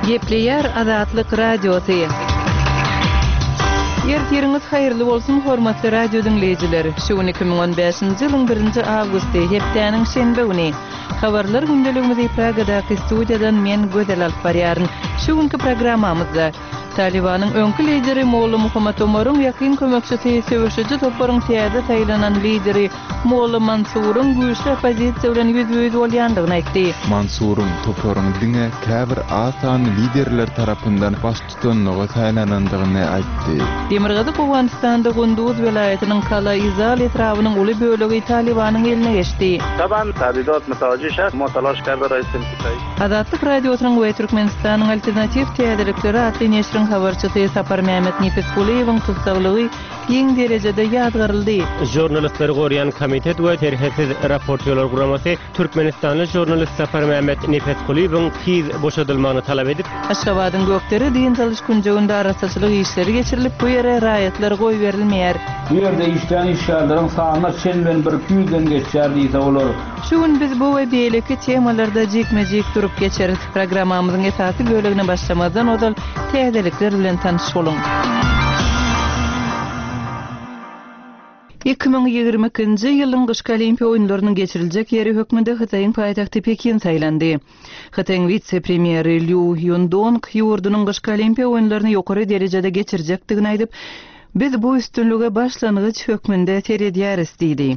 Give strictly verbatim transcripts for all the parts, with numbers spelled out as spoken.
Gepleyer Azatlyk Radiosu. Ýerleriniz haýyrly bolsun hormatly radio dinleýijileri. Şu iki bin on beşinji ýylyň birinji awgusty hepdeniň şenbe güni. Habarlar gündeligimizi Pragadaky studiýadan men Gödel alyp barýaryn. Şu günki programmamyzda Talibanyň öňkü lideri Molla Muhammed Omaryň ýakyn kömekçisi söwüşçi toplaryň täze taýlanan lideri Molla Mansuryň güýçli opozisiýa bilen ýüz-ýüz bolýandygyny aýtdy. Mansuryň toplaryň diňe käbir asan liderler tarapyndan baş tutanlygy taýlanandygyny aýtdy. Demirgazy Awganistanda Gunduz welaýatynyň Kala Izal etrawynyň uly bölegi Talibanyň eline geçdi. Taban tabidat mutawaji şäh mutalaş karda raýsym kitay. Azatlyk radiosynyň we Türkmenistanyň alternativ täzelikleri atly neşriň habarçysy Sapar Mehmet Nefesguliýewiň tutsagylygy ýeň derejede ýadgaryldy. Jurnalistler gorýan komitet we terhesiz raportçylar guramasy Türkmenistanly jurnalist Sapar Mehmet Nefesguliýewiň tiz boşadylmagyny talap edip, Aşgabatyň gökleri diýen çalyş günjeginde araççylyk işleri geçirilip bu ýere raýatlar goý berilmeýär. Bu ýerde işleýän işgärleriň sanyna şenben bir yüzden geçýär diýse bolar. Şu gün biz bu we beýleki temalarda jekmejek durup geçeriz. Programmamyzyň esasy bölegine başlamazdan odal täzelikler bilen tanış bolun. iki bin ýygrimi ikinji ýylyň Gyşky Olimpiýa oýunlarynyň geçiriljek ýeri hökmünde Hytaýyň paýtagty Pekin saýlandy. Hytaýyň vitse-premieri Liu Yundong ýurdunyň Gyşky Olimpiýa oýunlaryny ýokary derejede geçirjekdigini aýdyp, biz bu üstünlüge başlangıç hökmünde teredýäris diýdi.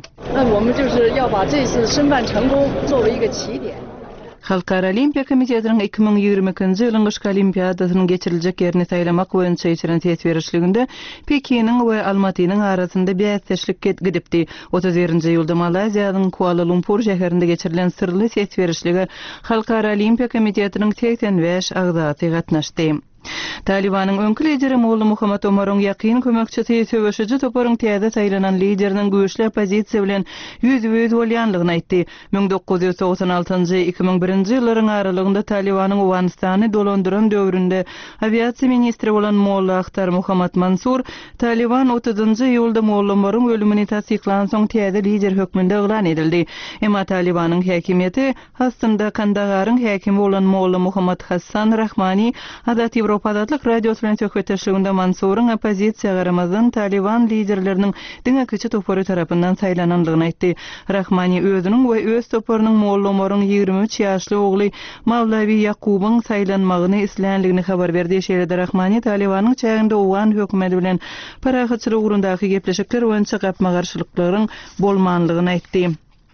Halkara Olimpiýa Komitetiniň iki bin ýygrimi ikinji ýylyň Gyşky Olimpiadasynyň geçiriljek ýerini saýlamak boýunça ýetirän tesberişliginde Pekiniň we Almatynyň arasynda bäsleşlik gidipdi. otuz birinji ýylda Malaziýanyň Kuala Lumpur şäherinde geçirilen sirli tesberişlige Halkara Olimpiýa Komitetiniň seksen beş agzaty gatnaşdy. Talibanyň öňkü lideri Molla Muhammed Omaryň ýakyn kömekçisi söwüşçi toplaryň täze taýlanan lideriniň güýçli opozisiýa bilen ýüz-ýüz bolýandygyny aýtdy. ming dokuz ýüz togsan altynjy iki bin birinji ýyllaryň aralygynda Talibanyň Awganistany dolandyran döwründe aviasiýa ministri bolan Molla Ahtar Muhammad Mansur, Taliban otuzynjy ýylda Molla Omaryň ölümini tasdiklan soň täze lider hökmünde elan edildi. Emma Talibanyň häkimiýeti aslynda Kandaharyň häkimi bolan Molla Muhammad Hassan Rahmani Azat Ýewropadatlyk radio bilen söhbetleşiginde Mansuryň opozisiýa garamazdan Taliban liderleriniň diňe köçe topary tarapyndan saýlanandygyny aýtdy. Rahmani özüniň we öz toparynyň Molla Omaryň ýygrimi üç ýaşly ogly Mawlavi Yaqubyň saýlanmagyny islenligini habar berdi. Şeýle Rahmani Talibanyň çäginde Owgan hökümeti bilen parahatçylyk ugrundaky gepleşikler boýunça gapma garşylyklaryň bolmanlygyny aýtdy.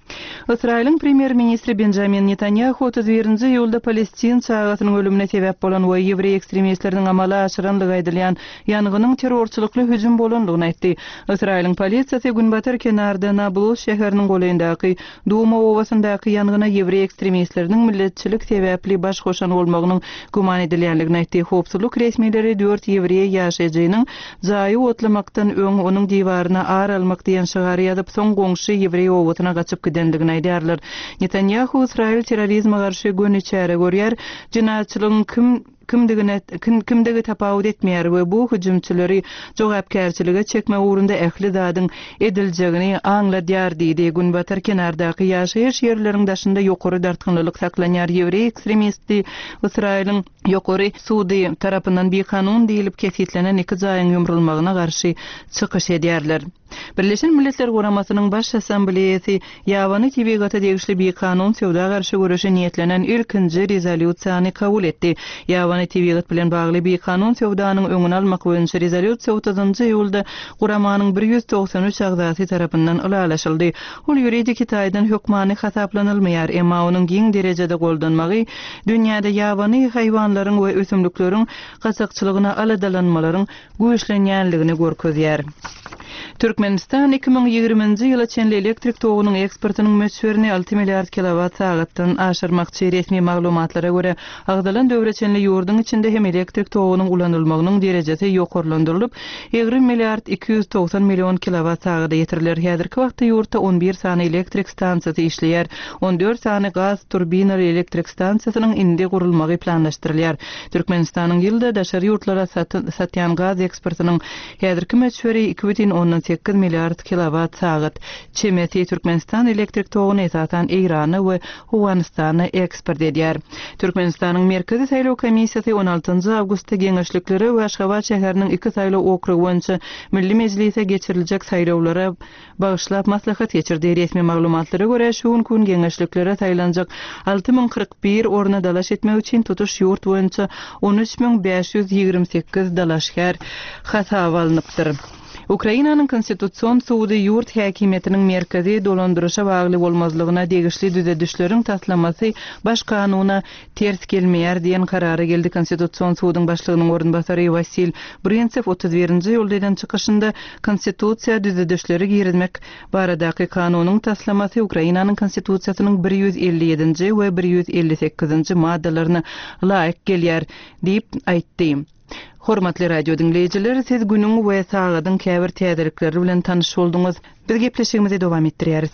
Israýlyň premier ministri Benjamin Netanyahu otuz birinji ýylda Palestin çağatynyň ölümine sebäp bolan we ýewrey ekstremistleriniň amala aşyranlygy aýdylýan ýangýnyň terrorçylykly hüjüm bolandygyny aýtdy. Israýlyň polisiýasy Günbatar kenarda Nablus şäheriniň goleýindaky Duma owasyndaky ýangýna ýewrey ekstremistleriniň milletçilik sebäpli baş goşan bolmagynyň guman edilýänligini aýtdy. Howpsuzlyk resmiýetleri dört ýewrey ýaşaýjynyň jaýy otlamakdan öň onuň diýwaryna ar almak diýen şigary ýazyp soň goňşy ýewrey owatyna gaçyp dendigini aýdýarlar. Netanyahu Israil terrorizme garşy göni çäre görýär, jinayatçylygyň kim kimdigine kimdigi tapawut etmeýär we bu hüjümçileri jogapkärçilige çekme ugrunda ähli zadyň ediljegini aňladýar diýdi. Günbatar kenardaky ýaşaýyş ýerleriň daşynda ýokary dartgynlyk saklanýar ýewrey ekstremisti Israýlyň ýokary sudy tarapyndan bir kanun diýilip kefitlenen iki jaýyň ýumrulmagyna garşy çykyş edýärler. Birleşen Milletler Guramasynyň baş assambleýasy ýawany tebigaty degişli bir kanun sewda garşy görüşe niýetlenen ilkinji rezolýusiýany kabul etdi. Ýawany tebigat bilen bagly bir kanun sewdanyň öňüni almak boýunça rezolýusiýa otuzynjy ýylda Guramanyň bir ýüz togsan üç agzaty tarapyndan ulalaşyldy. Ol ýuridik Hitaýdan hökmany hasaplanylmaýar, emma onuň giň derejede goldanmagy dünýäde ýawany haýwanlaryň we ösümlikleriň gaçakçylygyna aladalanmalaryň güýçlenýänligini görkezýär. Türkmenistan iki bin ýygrimiňji ýyla çenli elektrik togunyň eksportynyň möçberini alty milliard kilowat saatdan aşyrmakçy resmi maglumatlara görä agdalan döwre çenli ýurdun içinde hem elektrik togunyň ulanylmagynyň derejesi ýokarlandyrylyp yigirme milliard iki yüz togsan million kilowat saata ýetirilir. Häzirki wagtda ýurtda on bir sany elektrik stansiýasy işleýär. on dört sany gaz turbinali elektrik stansiýasynyň indi gurulmagy planlaşdyrylýar. Türkmenistanyň ýylda daşary ýurtlara satýan gaz eksportynyň häzirki möçberi iki бүтүн onuň sekiz milliard kilowat saat. Çemeti Türkmenistan elektrik toguny esasan Irany we Awganistany eksport edýär. Türkmenistanyň Merkezi Saýlaw Komissiýasy Konstitusiýasy on altynjy awgustda geňeşlikleri we Aşgabat şäheriniň iki saýlaw okrugy boýunça Milli Mejlise geçiriljek saýlawlara bagyşlap maslahat geçirdi. Resmi maglumatlara görä şu gün geňeşliklere saýlanjak alty ming kırk bir orna dalaş etmek üçin tutuş ýurt boýunça on üç ming beş ýüz ýigirme sekiz dalaşkär hasaba alınıpdyr. Ukrainanyň konstitusiýon suwdy ýurt häkimetiniň merkezi dolandyrışa bagly bolmazlygyna degişli düzedişleriň taslamasy baş kanuna ters gelmeýär diýen karara geldi. Konstitusiýon suwdyň başlygynyň orunbasary Vasil Brentsev otuz birinji ýoldadan çykyşynda konstitusiýa düzedişleri girizmek baradaky kanunyň taslamasy Ukrainanyň konstitusiýasynyň bir ýüz elli ýedinji we bir ýüz elli sekizinji maddalaryna laýyk gelýär diýip aýtdy. Hormatly radio dinleyijiler, siz günüň we sagadyň käbir täzelikleri bilen tanyş bolduňuz. Biz gepleşigimizi dowam etdirýäris.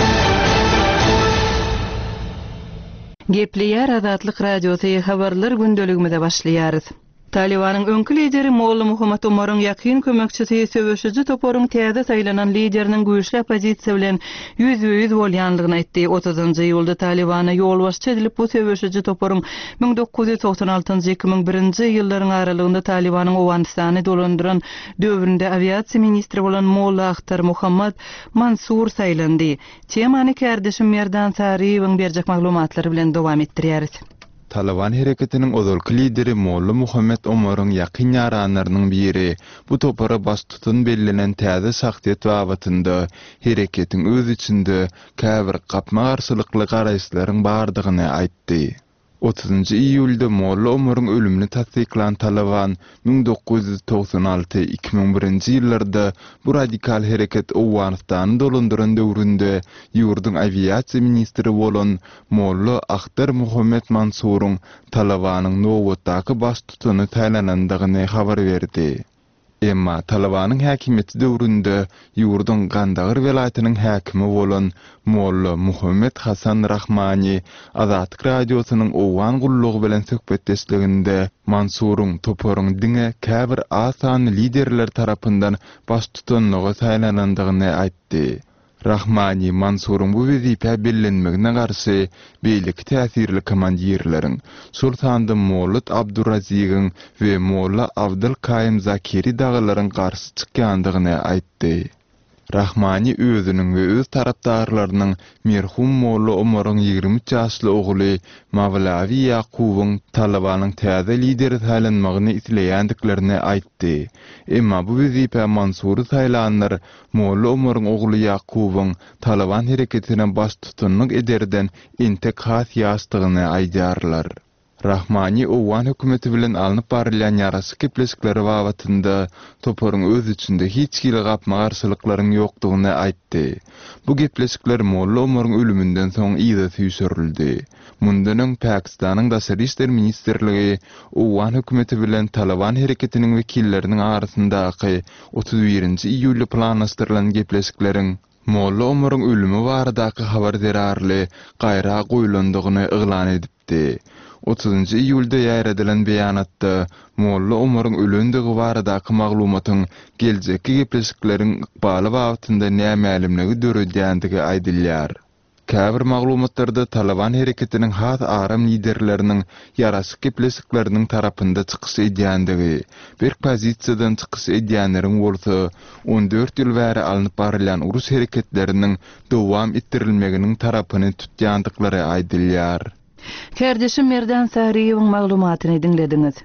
Gepleýär Azatlyk radiosy habarlar gündeligimize başlaýarys. Talibanyň öňkü lideri Molla Muhammed Omaryň ýakyn kömekçisi Söwüşüji Toporyň täze saýlanan lideriniň güýçli opozisiýa bilen ýüz-ýüz bolýanlygyny aýtdy. otuzynjy ýylda Talibana ýolbaşçy edilip bu Söwüşüji Toporyň ming dokuz ýüz toksan altynjy iki ming birinji ýyllaryň aralygynda Talibanyň Owganistany dolandyran döwründe aviasiýa ministri bolan Molla Ahtar Muhammad Mansur saýlandy. Temany kärdeşim Merdan Sariýewiň berjek maglumatlary bilen dowam etdirýäris. Taliban hareketinin ozalky lideri Molla Muhammed Omaryň ýakyn ýaranlarynyň biri bu topara bas tutun bellenen täze saxtyet wagtynda hareketin öz içinde käbir gapma garşylykly garaýşlaryň bardygyny aýtdy. otuzynjy iýulda Molla Omaryň ölümini tasdiklan Taliban ming dokuz ýüz toksan alty iki ming birinji ýyllarda bu radikal hereket Owganistany dolandyran döwründe ýurdun aviasiýa ministri bolan Molla Ahtar Muhammad Mansuryň Talibanyň nowatdaky bas tutuny taýlanandygyny habar berdi. Emma Talibanyň häkimeti döwründe ýurdun Gandagir welaýatynyň häkimi bolan Molla Muhammed Hasan Rahmani Azatlyk radiosynyň Owgan gullugy bilen söhbetdeşliginde Mansuryň Toporyň diňe käbir asan liderler tarapyndan bas tutanlygy taýlanandygyny aýtdy. Rahmani Mansuryň bu wezipä bellenmegine garşy beýlik täsirli komandirleriň Sultandyn Mollud Abdurazigiň we Molla Abdul Kaim Zakiri dagalaryň garşy çykýandygyny aýtdy. Rahmani özüniň we öz tarapdarlarynyň merhum Molla Omaryň ýigirme üç ýaşly ogly Mavlavi Yaqubyň Talibanyň täze lideri taýlanmagyny isleýändiklerini aýtdy. Emma bu wezipä Mansury taýlanlar Molla Omaryň ogly Yaqubyň Taliban hareketine baş tutanlyk ederden intek has ýaşdygyny aýdarlar. Rahmani Owgan hökümeti bilen alınıp barylan ýarasy kepleşikleri wagtynda Toporyň öz içinde hiç kili gapma garşylyklaryň ýokdugyny aýtdy. Bu gepleşikler Molla Omaryň ölümünden soň ýyda süýsürildi. Mundanyň Pakistanyň Daşary işler ministrligi Owgan hökümeti bilen Taliban hareketiniň wekilleriniň arasyndaky otuz birinji iýulda planlaşdyrylan gepleşikleriň Molla Omaryň ölümi baradaky habar derarly gaýra goýulandygyny yglan edipdi. otuzynjy iýulda ýar edilen beýanatda Molla Omaryň ölendigi baradaky maglumatyň geljekki gepleşikleriň ykbaly wagtynda nämälimligi döredýändigi aýdylýar. Käbir maglumatlarda Taliban hareketiniň has aram liderleriniň ýarasy gepleşikleriniň tarapynda çykyş edýändigi, bir pozisiýadan çykyş edýänleriň bolsa on dört ýyl bäri alınıp barylan urus hareketleriniň dowam etdirilmeginiň tarapyny tutýandyklary aýdylýar. Kärdeşim Merdan Sariýewiň maglumatyny dinlediňiz.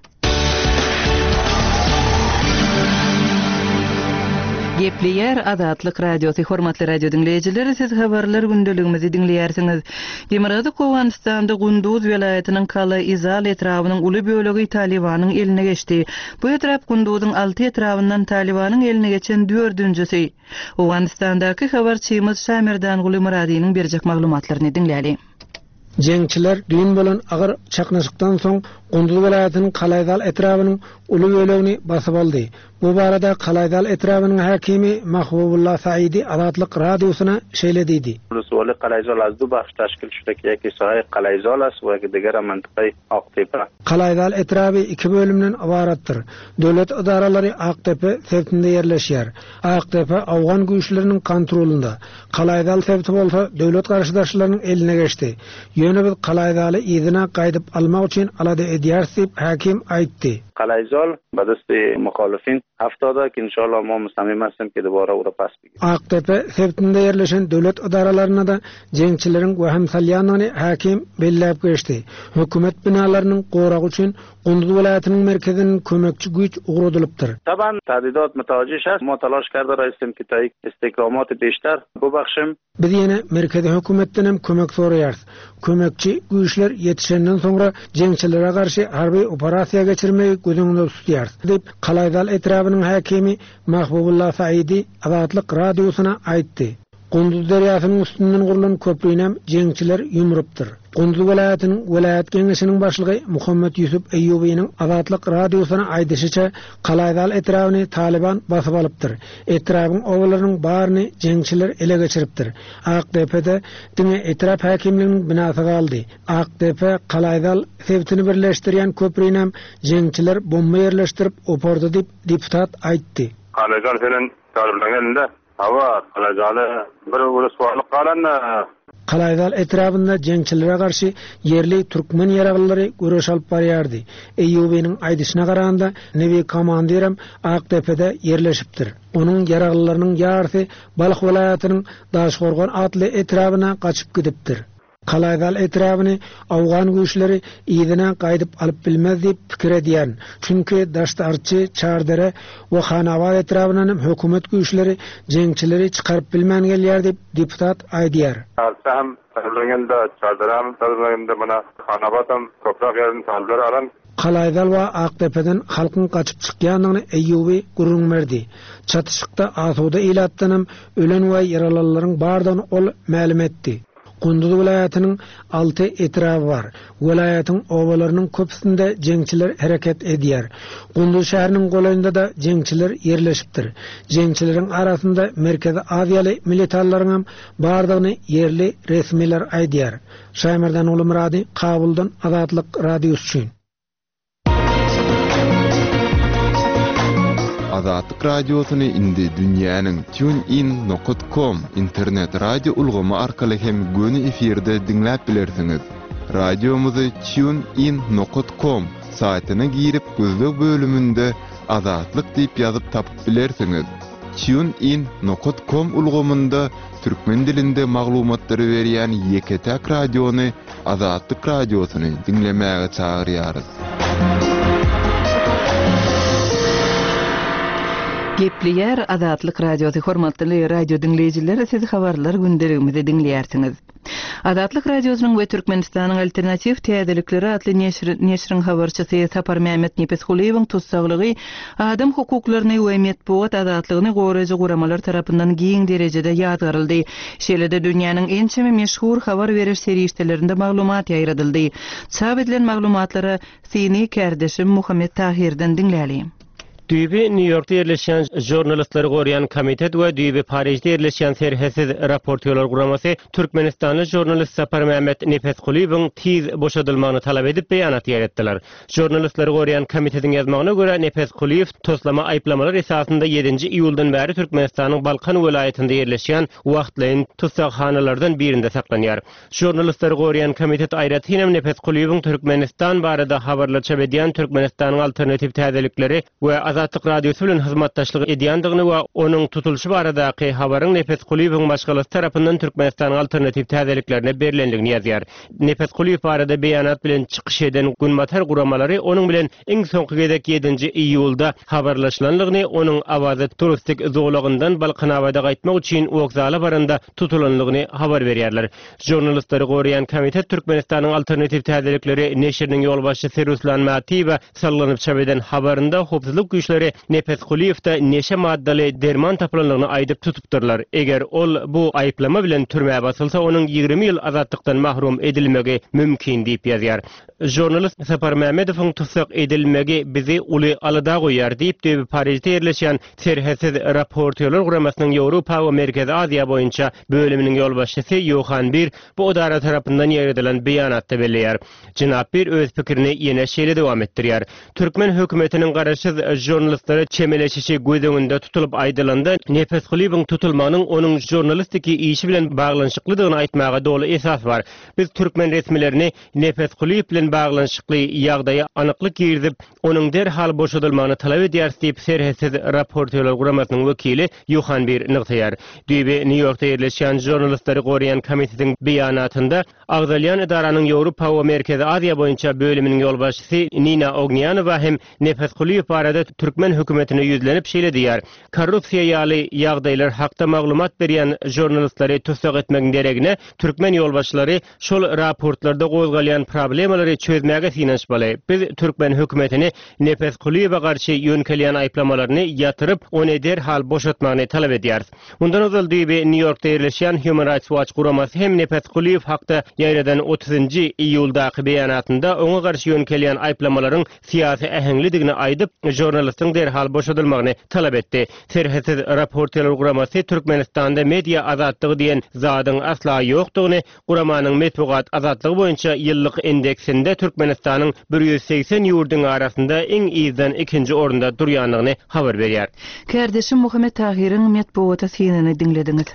Gepleýär Azatlyk radiosy hormatly radio dinleyijileri, siz habarlar gündeligimizi dinleýärsiňiz. Demirady Owganistanda Gunduz welaýatynyň Kala Izal etrawynyň uly bölegi Talibanyň eline geçdi. Bu etrap Gunduzyň alty etrawyndan Talibanyň eline geçen dördünjüsi. Owganistandaky habarçymyz Şamerdan Guly Muradynyň berjek maglumatlaryny dinläýäli. Jeňçiler düýün bolan agyr çaknaşykdan soň Gunduz welaýatynyň Kalaýdal etrawynyň uly bölegini basyp aldy. Bu barada Kalaýdal etrawynyň häkimi Mahbubullah Saidi Azatlyk radiosyna şeýledidi. ولسوالی قلعه‌زال از دو بخش تشکیل شده که یکی ساحه قلعه‌زال است و دیگر منطقه Aktepe. Kalaýdal etrawy iki bölümden ibaratdyr. Döwlet idaralary Aktepe sebtinde ýerleşýär. Aktepe Awgan güýçleriniň kontrolunda. Kalaýdal sebti bolsa döwlet garşydaşlarynyň eline geçdi. Ýöne biz kalaydaly ýyzyna gaýdyp almak üçin alada edýäris diýip hakim aýtdy. Qalayzol badasty muhalifin haftada ki inşallah ma mustamim asym ki dibara ura pas bigi. Aqtepe sebtinde yerleşen döwlet idaralarına da jeňçilerin we hemsalýanyny hakim belläp geçdi. Hökümet binalarynyň goragy üçin Gunduz welaýatynyň merkeziniň kömekçi güýç ugrudylupdyr. Taban tadidat mutawaji şas ma talaş karda raýsym ki taýyk istikramat beşler bu baxşym biz ýene merkezi hökümetden hem kömek soraýarys. Kömekçi güýçler ýetişenden soňra jeňçilere garşy harby operasiýa geçirmegi gözüňde tutýar diýip Qalaýdal etrabynyň hakimi Mahbubullah Saidi Azatlyk radiosyna aýtdy. Gunduz derýasynyň üstünden gurulan köprünem jeňçiler ýumrupdyr. Gunduz welaýatynyň welaýat geňeşiniň başlygy Muhammed Yusuf Eýubiň Azatlyk radiosyna aýdyşyça Qalaýdal etrabyny Taliban basyp alypdyr. Etrabyň owalarynyň baryny jeňçiler ele geçiripdir. A Q D P'de diňe etrap hakimliginiň binasy galdy. A Q D P Qalaýdal sebtini birleşdirýän köprünem jeňçiler bomba ýerleşdirip opardy diýip deputat aýtdy. Qalaýdal bilen Talibanň elinde Hava, Qalaýdaly bir uruswalyk galan. Qalaýdal etrabynda jeňçilere garşy yerli türkmen ýaraglary görüş alyp barýardy. Eýubiň aýdyşyna garaganda Nebi komandiram A Q D P'de yerleşipdir. Onuň ýaraglylarynyň ýarysy Balyk welaýatynyň Daşgorgan atly etrabyna gaçyp gidipdir. Qalaýdal etrabyny awgan güýçleri ýyzyna gaýdyp alyp bilmez diýip pikir edýän. Çünki Daştarçy, Çardere we Hanawat etrabynyň hökümet güýçleri jeňçileri çykaryp bilmän gelýär diýip deputat aýdýar. Sam Taliban'da Çardaram Taliban'da bana Hanawatym toprak ýerini taldyr alan. Qalaýdal we A Q D P'den halkyň gaçyp çykýanyny Eýubi gurrun berdi. Çatışykda asuda ilatdanam ölen we yaralalaryň bardygyny ol ma'lum etdi. Gunduz welaýatynyň alty etraby bar. Welaýatyň owalarynyň köpsinde jeňçiler hereket edýär. Gunduz şäheriniň golayynda da jeňçiler ýerleşipdir. Jeňçileriň arasynda Merkezi Aziýaly militarlaryň hem bardygyny yerli resmiler aýdýar. Şaýmerdan uly Murady, Kabuldan Azatlyk radiosu üçin. Azatlyk radiosyny indi dünýäniň TuneIn nokta com internet radio ulgamy arkaly hem göni efirde dinläp bilersiňiz. Radiomuzy TuneIn nokta com saýtyna girip gözlük bölümünde Azatlyk diýip ýazyp tapyp bilersiňiz. TuneIn nokta com ulgamynda türkmen dilinde maglumatlary berýän Yeketek radiony Azatlyk radiosyny dinlemäge çagyrýarys. Gepleýär Azatlyk radiosy hormatly radio dinleýijiler, siz habarlar gündeligimizi dinleýärsiňiz. Azatlyk radiosynyň we Türkmenistanyň alternativ täzelikleri atly neşriň habarçysy Sapar Mehmet Nepeskuliýewiň tutsaglygy adam hukuklaryny we medeniýet azatlygyny goraýjy guramalar tarapyndan giň derejede ýadgaryldy. Şeýlede dünýäniň en çemi meşhur habar beriş seriýetlerinde maglumat ýaýradyldy. Çap edilen maglumatlara seni kardeşim Muhammed Tahirden dinläli. Düýbi New York'ta yerleşen jurnalistleri gorayan komitet we düýbi Parijde yerleşen serhesiz raportörler guramasy Türkmenistanly jurnalist Sapar Mehmet Nepeskuliýewiň tiz boşadylmagyny talap edip beýanat ýeretdiler. Jurnalistleri gorayan komitetiň ýazmagyna görä Nepeskuliýew toslama aýplamalar esasynda ýedinji iýuldan bäri Türkmenistanyň Balkan welaýatynda yerleşen wagtlaýyn tutsakxanalardan birinde saklanýar. Jurnalistleri gorayan komitet aýratynam Nepeskuliýewiň Türkmenistan barada habarlar çap edýän Türkmenistanyň alternativ täzelikleri we Azatlyk radiosu bilen hyzmatdaşlyk edýändigini we onuň tutulşy baradaky habaryň Nepeskuliýewiň başgalasy tarapyndan Türkmenistanyň alternativ täzeliklerine berilendigini ýazýar. Nepeskuliýew barada beýanat bilen çykyş eden günmatar guramalary onuň bilen iň soňky gedek ýedinji iýulda habarlaşylanlygyny, onuň awazy turistik zoglugyndan Balkanawada gaýtmak üçin wokzala baranda tutulanlygyny habar berýärler. Jurnalistlary gorayan komitet Türkmenistanyň alternativ täzelikleri neşriniň ýolbaşçysy Ruslan Matiýew sallanyp çap eden habarynda howpsuzlyk güýçleri Nepeskuliýewde neşe maddali derman tapylanlygyny aýdyp tutupdyrlar. Eger ol bu aýplama bilen türmäge basylsa, onuň ýigirmi ýyl azatlykdan mahrum edilmegi mümkin diýip ýazýar. Jurnalist Sapar Mehmedowyň tutsak edilmegi bizi uly alyda goýar diýip de Parijde yerleşen serhesiz raportörler guramasynyň Ýewropa we Merkezi Aziýa boýunça bölüminiň ýolbaşçysy Yohan Bir bu odara tarapyndan ýeredilen beýanatda belleýär. Jynap Bir öz pikirini ýene şeýle dowam etdirýär. Türkmen hökümetiniň garaşsyz jurnalistleri çemeleşişi gödüňünde tutulup aýdylanda Nefes Kulibiň tutulmagynyň onuň jurnalistiki işi bilen baglanşyklydygyny aýtmaga dolu esas bar. Biz türkmen resmilerini Nefes Kulib bilen baglanşykly ýagdaýa anyklyk girdip, onuň derhal boşadylmagyny talap edýär diýip Serhesiz Raportörler Guramasynyň wekili Ýohan Bir Nygtyýar. Düýbe New Yorkda ýerleşýän jurnalistleri goraýan komitetiň beýanatynda Agzalyan idaranyň Ýewropa we Merkezi Aziýa boýunça bölüminiň ýolbaşçysy Nina Ognýanowa hem Nefes Kulib barada türkmen hökümetine ýüzlenip şeýledýär. Korrupsiýa ýaly ýagdaýlar hakda maglumat berýän jurnalistlary tutsak etmegiň deregine türkmen ýolbaşçylary şol raportlarda goýulýan problemalary çözmäge sinanşmaly. Biz türkmen hökümetini Nefes Kulib'e garşy ýönkelýän aýplamalaryny ýatyryp, ony derhal boşatmagyny talap edýär. Undan özel diýip New Yorkda ýerleşýän Human Rights Watch guramasy hem Nefes Kulib hakda ýaýradan otuzynjy iýuldaky beýanatynda oňa garşy ýönkelýän aýplamalaryň siýasy ähemligini aýdyp, jurnalistiň derhal boşadylmagyny talap etdi. Serhesiz Raportörler Guramasy Türkmenistanda media azatlygy diýen zadyň asla ýokdugyny, guramanyň metbuat azatlygy boýunça ýyllyk indeksinde Türkmenistanyň bir ýüz seksen ýurduň arasynda iň ýyzdan ikinji orunda durýanlygyny habar berýär. Kardeşim Muhammed Tahir'in metbuata sinini dinlediňiz.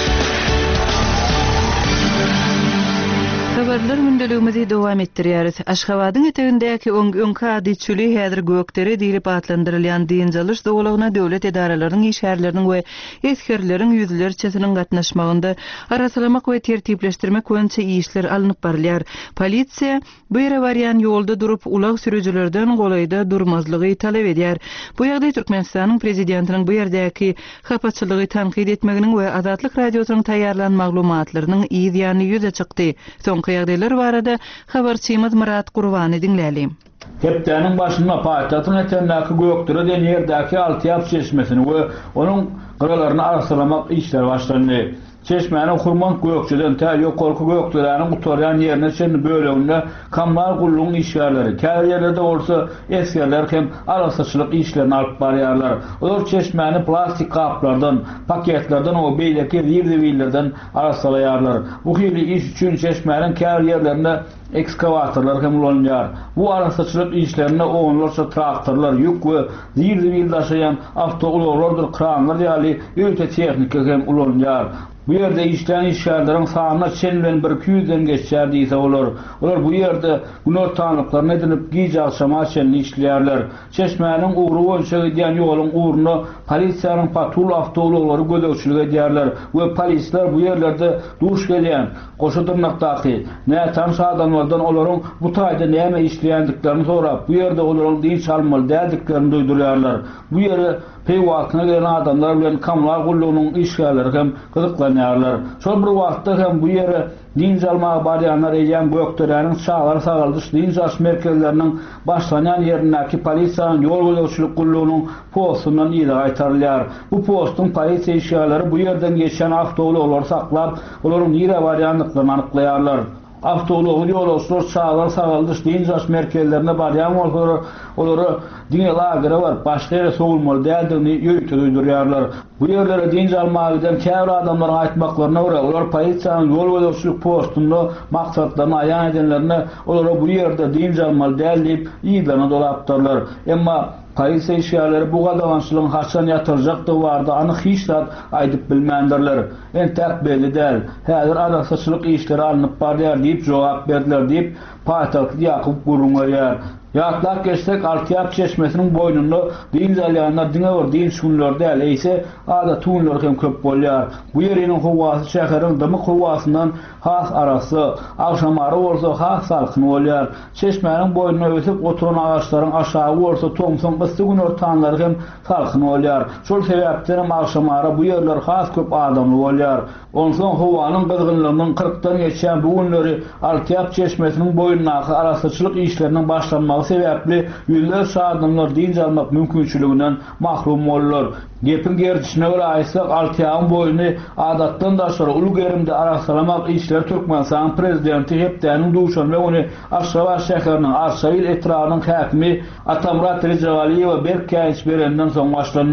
Habarlar gündeliğimizi dowam etdirýäris. Aşgabatyň etegindäki öňkü adetçili häzir gökdere diýilip atlandyrylýan diýinjalyş dowlagyna döwlet edaralarynyň işgärleriniň we eskerleriň ýüzlerçesiniň gatnaşmagynda arasalamak we tertipleşdirmek boýunça işler alınıp barylýar. Polisiýa bu ýere barýan ýolda durup ulag sürüjilerden golayda durmazlygy talap edýär. Bu ýagdaý Türkmenistanyň prezidentiniň bu ýerdäki hapaçylygy tanqid etmeginiň we Azatlyk radiosynyň taýýarlan maglumatlarynyň ýygyny ýüze çykdy. Soňky ýagdaýlar barada habarçymyz Murat Gurbany dinläli. Hepdeniň başynda paýtatyň etendäki gökdere den ýerdäki altyap çeşmesini we onuň gyralaryny arasalamak işler başlandy. Çeşmenin Hurman gökçeden ta ýokarky gökderäniň utarýan ýerine şeň böleginde kamlar gullugyň işgärleri, käri ýerlerde bolsa eskerler hem arasaçylyk işlerini alyp barýarlar. Olar çeşmeni plastik kaplardan, paketlerden o beýleki ýerdewilerden arasalaýarlar. Bu hili iş üçin çeşmenin käri ýerlerinde ekskavatorlar hem ulanýar. Bu arasaçylyk işlerine oňlarça traktorlar, ýük we ýerdewil daşaýan awtoulolardyr, kranlar ýaly öýte tehnika hem ulanýar. Bu ýerde işlän işgärleriň sanyna çen bilen bir yüzden geçýär diýse bolar. Olar bu ýerde gün ortanlyklaryny edinip giýje akşama çen işleýärler. Çeşmäniň ugry boýunça gidýän ýoluň ugruna polisiýanyň patrul awtolary gödäwçilik edýärler we polisler bu ýerlerde duş gelýän goşadyrnakdaky näçe adamlardan olaryň bu taýda näme işleýändiklerini sorap, bu ýerde olaryň diň çalmaly däldiklerini duýdurýarlar. Bu ýere peýwatyna gelen adamlar bilen kamlar gullugynyň işgärleri hem gyzyklanýarlar. Şol bir wagtda hem bu ýere din çalmaga barýanlar eýen gökderäniň çağlar sagaldyş din çalış merkezleriniň başlanýan ýerindäki polisiýanyň ýol gödäwçilik gullugynyň postundan ýyla aýtarylýar. Bu postun polisiýa işgärleri bu ýerden geçen awtolary saklap, olaryň ýere barýanlyklaryny anyklaýarlar. Awtolary ýolçylar çağlar sagaldyş din çalış merkezlerine barýan bolsalar, olary diňe lagera bar, başga ýere sowulmaly däldigini ýöýte duýdurýarlar. Bu ýerlere din çalmagy giden käbir adamlar aýtmaklaryna görä, olar polisiýanyň ýol gödäwçilik postunda maksatlaryny aýan edenlerine olara bu ýerde din çalmaly däl diýip ýyglana dolapdyrlar. Emma polisiýa işgärleri bu gadawançylygyň haçan ýatyrjakdygy barada anyk hiç zat aýdyp bilmändirler. Entäk belli däl. Häzir arasaçylyk işleri alınıp barýar diýip jogap berdiler diýip paýtaky Ýakup Gurunýar. Ýatlap geçsek Altyap çeşmesiniň boýnunda din zalyanlar diňe bir din şunlar däl eýse ada tuğunlar hem köp bolýar. Bu ýeriniň howasy şäheriň dymy howasyndan has arasy, akşamary bolsa has salkyn bolýar. Çeşmeniň boýnuna ösüp oturan agaçlaryň aşağı bolsa toňsyn gysy gün ortanlary hem salkyn bolýar. Şol sebäpden hem akşamary bu ýerler has köp adamly bolýar. Onsoň howanyň gyzgynlygynyň kırkdan geçen bu günleri Altyap çeşmesiniň boýnunaky arasaçylyk işleriniň başlanmagy sebäpli ýüzlerçe adamlar din çalmak mümkinçiliginden mahrum bolýar. Gepin gerçine göre aýsak Altyapyň boýuny adatdan daşary uly gerimde arasalamak işler Türkmenistan prezidenti hepdeniň duşan we ony Aşgabat şäheriniň Arşavil etrawynyň häkimi Atamrat Rejawaliýew berkäç berenden soň başlandy.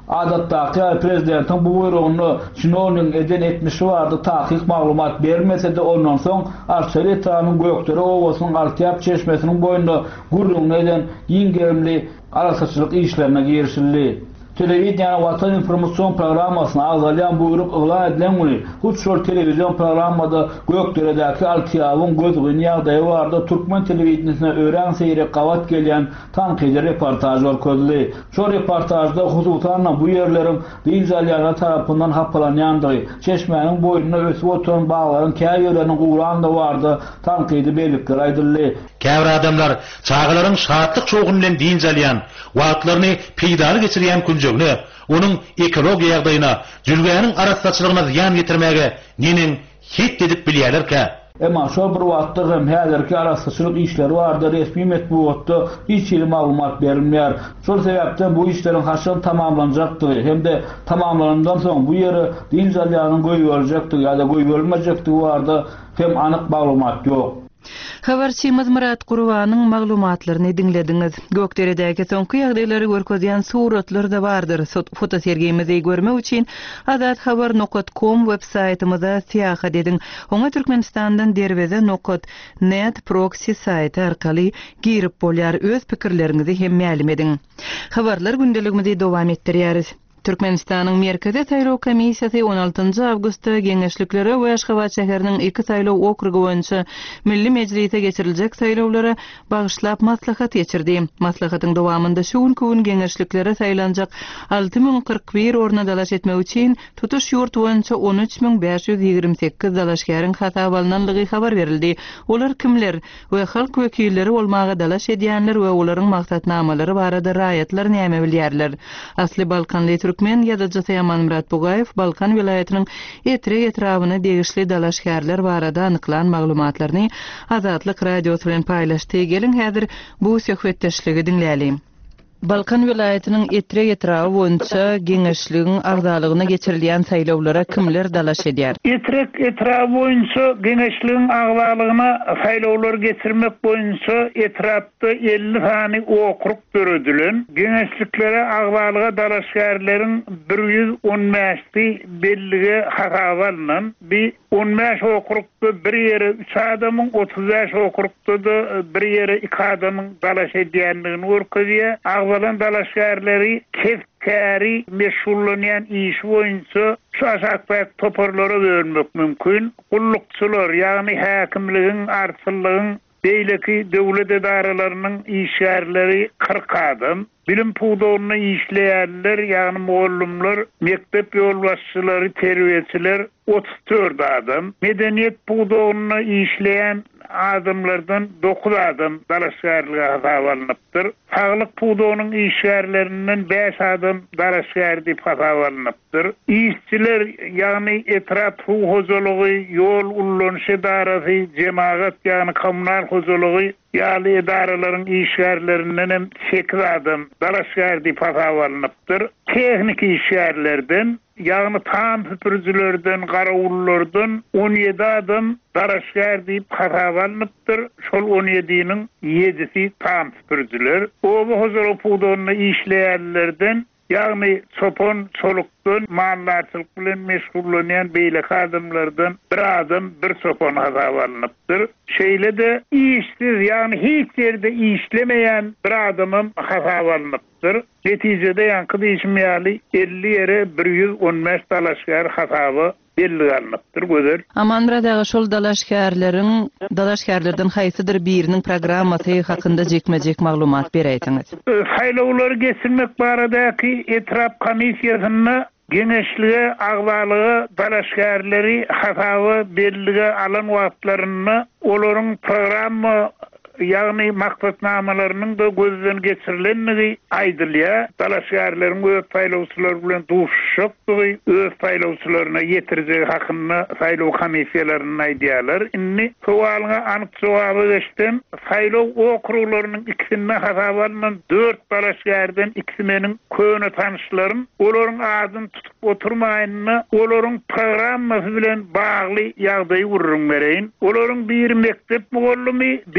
Adatdaki prezidentin bu buyruğunu şinolun eden etmişi vardı, tahkik maglumat bermese de ondan soň Arçelik etrafynyň Gökdere owasynyň Altyap çeşmesiniň boýunda gurulmagy eden ýeňgemli arasaçylyk işlerine girişildi. Televiziýanyň Watan informasyon programmasyna agzalyan buyruk ılan edilen güni Hutşol televizyon programmada Gökdere'däki Altyapyň gözgün ýagdaýy barada Türkmen telewizionyna öýren seýre gawat gelýän tankydy reportaj görkezdi. Şo reportajda hususan bu ýerleriň diýjalýanlar tarapyndan hapalanýandygy, çeşmeniň boýuna ösüp oturan baglaryň käý ýerleriniň guranda bardy tankydy belgikler aýdyldy. Käbir adamlar çağılaryň şahatlyk çoğun bilen diýjalýan wagtlaryny peýdaly geçirýän kunjugny, onuň ekologiýa ýagdaýyna, jülgäniň arasaçylygyna ziýan getirmäge neniň hit edip bilýärlerkä. Emma şo bir wagtda hem häzirki arasaçylyk işleri bardy, resmi metbuatda hiç ýyly maglumat berilmeýär. Şol sebäpden bu işleriň haçan tamamlanjakdygy hemde tamamlanandan soň bu ýere diýjalýanyň goýuljakdygy ýa-da goýulmajakdygy bardy hem anyk maglumat ýok. Habarçymyz Murat Gurbanyň maglumatlaryny dinlediňiz. Gökderedäki soňky ýagdaýlary görkezýän suratlar da bardyr. Fotosergimizi görmek üçin azat habar nokta com web saytymyza syýahat ediň. Oňa Türkmenistandan derweze nokta net proxy saýty arkaly girip bolýar, öz pikirleriňizi hem ma'lum ediň. Habarlar gündeligimizi dowam etdirýäris. Türkmenistanyň Merkezi Saýlaw Komissiýasy on altynjy awgustda geňeşliklere we Aşgabat şäheriniň iki saýlaw okrugy boýunça Milli Mejlise geçiriljek saýlawlara bagyşlap maslahat geçirdi. Maslahatyň dowamında şu gün geňeşliklere saýlanjak alty ming kırk bir orna dalaş etmek üçin tutuş ýurt boýunça on üç ming beş ýüz ýigirme sekiz dalaşgaryň hatap alynanlygy habar berildi. Olar kimler we halk wekilleri bolmagy dalaş edýänler we olaryň maksatnamalary barada raýatlar näme bilýärler. Asly Balkanly Türkmen ýa-da Saýman Murat Bugaýew Balkan vilayatynyň etre etrawyny degişli dalaşgarlar barada anyklan maglumatlaryny Azatlyk radiosu bilen paýlaşdy. Gelin häzir bu söhbetdeşligi dinläýälim. Balkan vilayatynyň etre etrawy boýunça geňeşligiň agdalygyna geçirilýän saýlawlara kimler dalaş edýär? Etre etrawy boýunça geňeşligiň agdalygyna saýlawlar geçirmek boýunça etrapda elli sany okrug bölüdilen. Geňeşliklere agdalyga dalaşgarlaryň bir ýüz on beşi bellige hasaba alynan. Bir on beş okrugda bir ýere üç adamyň, otuz beş okrugda da bir ýere iki adamyň dalaş edýändigini görkezýär. Agdalan dalaşgarlary kefkäri meşgullanýan iş boýunça şaşakpak toparlara bölünmek mümkin. Gullukçylar, ýagny häkimligiň, artçylygyň, beýleki döwlet edaralarynyň işgärleri kırk adam. Bilim puwdawyny işleýärler, ýagny muallimler, mektep ýolbaşçylary, terbiýeçiler otuz dört adam. Medeniýet puwdawyny işleýän adamlardan dokuz adam dalaşgarlyga hasap alınıpdyr. Saglyk puwdawynyň işgärlerinden beş adam dalaşgar diýip hasap alınıpdyr. İşçiler, ýagny etrap hojalygy, ýol ullanşy edarasy, jemaat ýagny kommunal hojalygy ýaly edaralaryň işgärlerinden hem sekiz adam dalaşgar diýip hasap alınıpdyr. Tehnik işgärlerden, ýagny tam süpürüjilerden, garawullardan on ýedi adam dalaşgar diýip hasap alınıpdyr. Şol on ýediňiň ýedisi tam süpürüjiler. Oba hojalyk puwdawyny işleýärlerden, ýagny çopon çolukdan mallarçylyk bilen meşgullanýan beýleki adamlardan bir adam bir çopon hasap alınıpdyr. Şeýle de işsiz, ýagny hiç ýerde işlemeýän bir adamym hasap alınıpdyr. Netijede ýanky diýişmeýäli elli ýere bir ýüz on beş dalaşgar hasabı belli alınıpdyr gözer. Amanradagy şol dalaşgarlaryň dalaşgarlardan haýsydyr biriniň programmasy hakynda jekmejek maglumat bereýtiňiz. Saýlawlary geçirmek baradaky etrap komissiýasyna geňeşlige agdalygy dalaşgarlary hasabı bellige alan wagtlaryny olaryň programma ýagny maksatnamalarynyň da gözden geçirilenligi aýdylýar. Dalaşgarlaryň öz saýlawçylar bilen duşşakdygy, öz saýlawçylaryna ýetirjegi hakyny saýlaw komissiýalaryna aýdýarlar. Inni sowalyňa anyk jogaby geçdim. Saýlaw okruglarynyň ikisinde hasap alynan dört dalaşgardan ikisi meniň köne tanışlarym. Olaryň adyny tutup oturmaýyny, olaryň programmasy bilen bagly ýagdaý urrun bereýin. Olaryň bir mektep muallimi, beýleki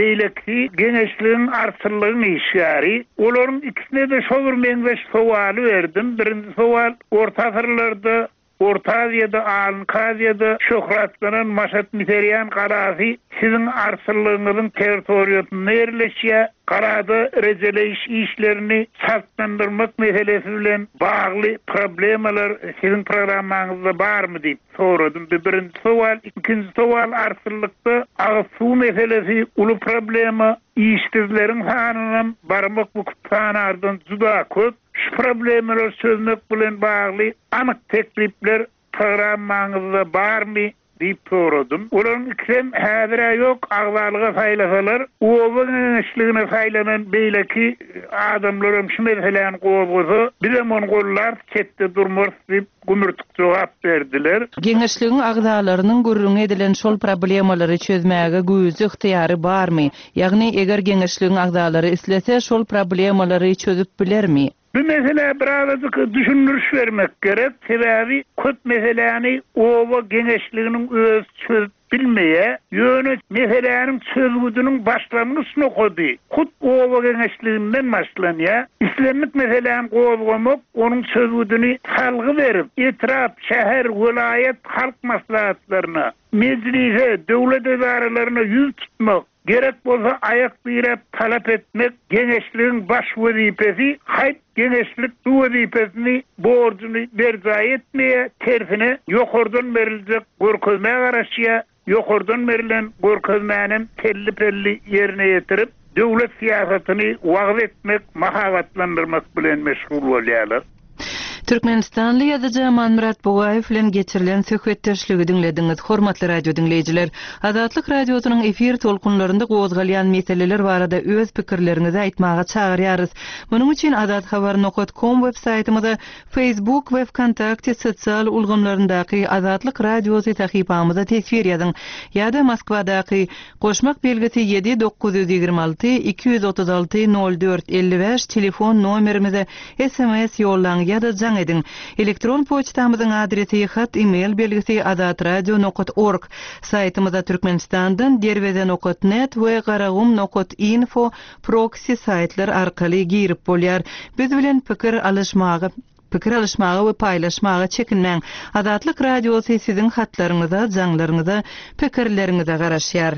ki gençliğin artırlığın işgari. Oların ikisine de şol bir meňzeş sowaly berdim. Birinji sowal Orta Asyrlarda Orta Aziýada, Alynka Aziýada şöhratlanan Maşat Miteriýan garazy sizin arsırlığınızın territoriýasynda ýerleşýär. Garada rejeleýiş işlerini saltlandyrmak meselesi bilen bagly problemalar sizin programmaňyzda barmy diýip soradym. Birinji sowal, ikinji sowal arsırlykda agy suw meselesi uly problema, işsizleriň sanynyň barmak bu sanardan juda köp. Şu problemleri çözmek bilen bagly anyk teklipler programmaňyzda barmy diýip soradym. Olaryň ikisem häzir ýok, agzalyga faýlasalar, owaň işligine faýlanan beýleki adamlar şu meseleni gowgusy, bizim onu gollar ketde durmaz diýip gümürtük jogap berdiler. Geňeşligiň agzalarynyň gurrun edilen şol problemalary çözmäge güýji yktyýary barmy? Ýagny eger geňeşligiň agzalary islese şol problemalary çözüp bilermi? Bu mesele birazcık düşünürüş vermek gerek. Sebebi köp meseleni owa geňeşliginiň öz çözüp bilmeye, ýöne meselenin çözgüdünün başlangysyny koydy. Hut owa geňeşliginden başlanýar. İslamyk meseleni gowgamak, onuň çözgüdüni halgy berip, etraf, şäher, vilayet, halk maslahatlaryna, meclise, döwlet edaralaryna ýüz tutmak, gerek bolsa ayak direp talap etmek geňeşligiň baş wezipesi, haýt geňeşlik bu wezipesini borcuny berza etmeýe, terfine ýokardan beriljek görkezme garaşýar, ýokardan berilen görkezmäniň telli pelli ýerine ýetirip, döwlet siýasatyny wagt etmek, mahabatlandyrmak bilen meşgul bolýarlar. Türkmenistanly ýazyjy Manmurat Bogaýew bilen geçirilen söhbetdeşligi dinlediňiz. Hormatly radio dinleýijiler, Azatlyk radiosynyň efir tolkunlarynda gozgalýan meseleler barada öz pikirlerinizi aýtmaga çagyrýarys. Munuň üçin azat habar nokta com web saytymyzda, Facebook we Wkontakte sosial ulgamlaryndaky Azatlyk radiosy tahypamyza tesbir ýazyň. Ýa-da Moskwadaky goşmak belgisi yedi dokuz yüz ýygrimi alty iki yüz otuz alty nol dört elli beş telefon nomerimize S M S ýollaň ýa-da edin. Elektron poçtamyzyň adresi hat email belgisi azatradio nokta org. Saytymyzda Türkmenistandan derweze nokta net we garagum nokta info proxy saytlar arkaly girip bolýar. Biz bilen pikir alışmagy Pikir alışmagy we paýlaşmagy çekinmäň. Azatlyk radiosy siziň hatlaryňyza, jaňlaryňyza, pikirleriňize garaşýar.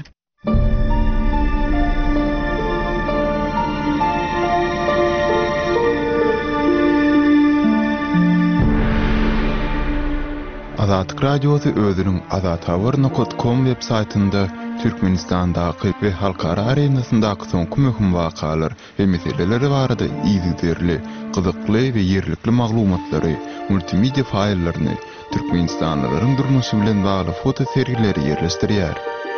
Azatlyk radiosy özüniň azat habar nokta com web saytynda Türkmenistandaky we halkara arenasyndaky soňky möhüm wakalar we meseleleri barada ýygyderli, gyzykly we ýerlikli maglumatlary, multimedia faýllaryny, Türkmenistanlylaryň durmuşy bilen bagly foto sergileri ýerleşdirýär.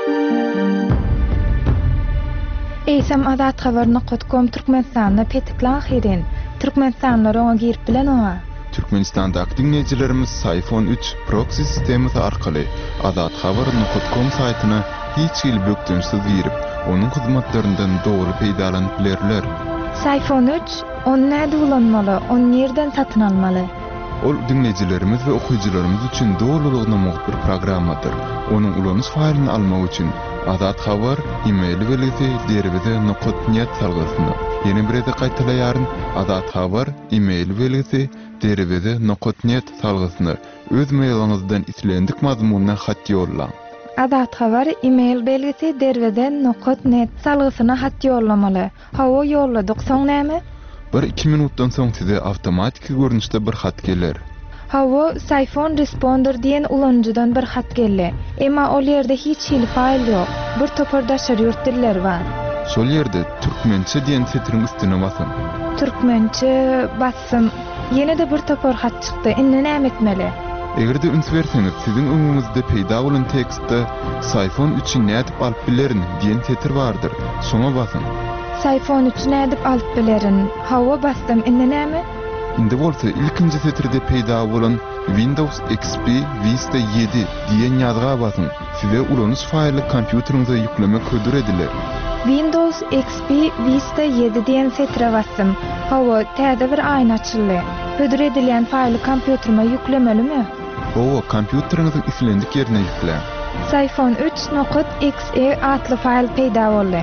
Eýsem azat habar nokta com Türkmenistanda petiklan hirin. Türkmenistanlar oňa girip bilen oňa. Türkmenistandaky dinleýijilerimiz iPhone üç proxy sistemi arkaly azat habar nokta com saytyna hiç ýyl bökdünsiz girip, onuň hyzmatlaryndan dogry peýdalanyp bilerler. iPhone üç, onu näde ulanmaly, onu nerden satyn almaly? Ol dinleýijilerimiz we okuwçylarymyz üçin dogrulygyna muhim bir programmadyr. Onuň ulanyş faýlyny almak üçin azat habar e-mail belgisi derweze nokta net salgysyny ýene bir ede gaýtalaýaryn. Azat habar e-mail belgisi derweze nokta net salgysyny öz mailyňyzdan islendik mazmununa hat ýollaň. Azat habar e-mail belgisi derweze nokta net salgysyna hat ýollamaly. Hawa ýolladyk soň näme? Bir iki minutdan soň size awtomatik görnüşde bir hat geler. Hawa iPhone Responder diýen ulanjydan bir hat geldi. Emma ol ýerde hiç hil faýl ýok. Bir topardaşar ýurt diller bar. Şol ýerde türkmençe diýen setriň üstüne basam. Türkmençe bassam, ýene de bir topar hat çykdy. Indi näme etmeli? Egerde üns berseňiz, siziň öňüňizde peýda bolan tekstde iPhone üçin nädip alyp bilerin diýen setr bardyr. Şoňa basın. iPhone üç nädip alyp bilerin? Hawa bassam, indi näme? Indi bolsa ilkinji setirde peýda bolan Windows X P Vista yedi diýen ýazga basyn. Size ulanyş faýly kompýuteriňize ýüklemek hödür ediler. Windows X P Vista yedi diýen setre bassam. Hawa täze bir aýna açyldy. Hödür edilen faýly kompýuterime ýüklemelimi? O, kompýuteriňiziň islendik ýerine ýükle. iPhone üç nokta exe atly faýl peýda boldy.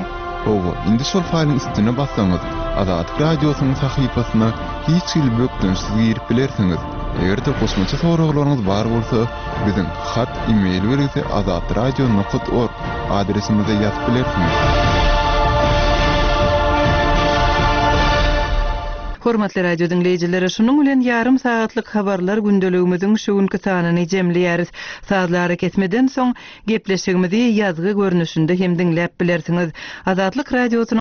Ogo, indi şol faýlyň üstüne bassaňyz, Azatlyk radiosynyň sahypasyna hiç il bökdünsiz girip bilersiňiz. Eger de kosmaça soraglaryňyz bar bolsa, biziň hat, e-mail berýärse azatlyradio nokta org adresimize ýazyp bilersiňiz. Hormatly radio dinleýijileri, şunuň bilen yarım saatlyk habarlar gündeligimiziň şu günkü sanyny jemleýäris. Saatlar kesmeden soň gepleşigimizi ýazgy görnüşinde hem dinläp bilersiňiz. Azatlyk radiosynyň